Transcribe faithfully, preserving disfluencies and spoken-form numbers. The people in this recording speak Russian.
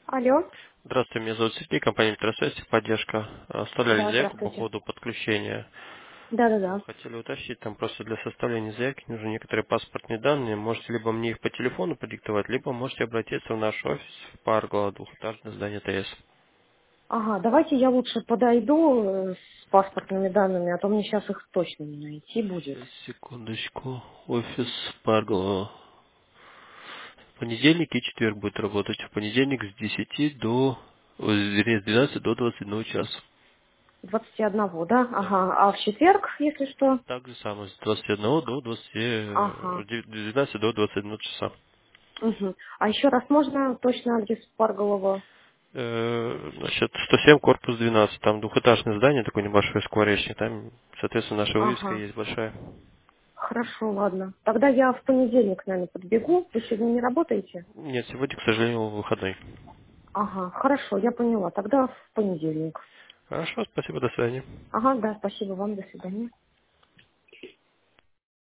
Алло. Здравствуйте, меня зовут Сергей, компания Интерсвязь, поддержка. А, Оставляли Да, заявку по здравствуйте. поводу подключения. Да-да-да. Вот, хотели уточнить, там просто для составления заявки нужны некоторые паспортные данные. Можете либо мне их по телефону продиктовать, либо можете обратиться в наш офис в Паргола, двухэтажное здание ТС. Ага, давайте я лучше подойду э, с паспортными данными, а то мне сейчас их точно не найти будет. Сейчас, секундочку. Офис Паргола. В понедельник и четверг будет работать. В понедельник с десяти до... ой, вернее, с двенадцати до двадцати одного часа. двадцать один, да? Да. Ага. А в четверг, если что? Так же самое, с двадцати одного до двадцати, э, Ага. двенадцати до двадцати одного часа. Угу. А еще раз можно точно адрес Парголова? Э, Значит, сто семь, корпус двенадцать. Там двухэтажное здание, такой небольшой скворечник. Там, соответственно, наша вывеска Ага. есть большая. Хорошо, ладно. Тогда я в понедельник, наверное, подбегу. Вы сегодня не работаете? Нет, сегодня, к сожалению, выходной. Ага, хорошо, я поняла. Тогда в понедельник. Хорошо, спасибо, до свидания. Ага, да, спасибо вам, до свидания.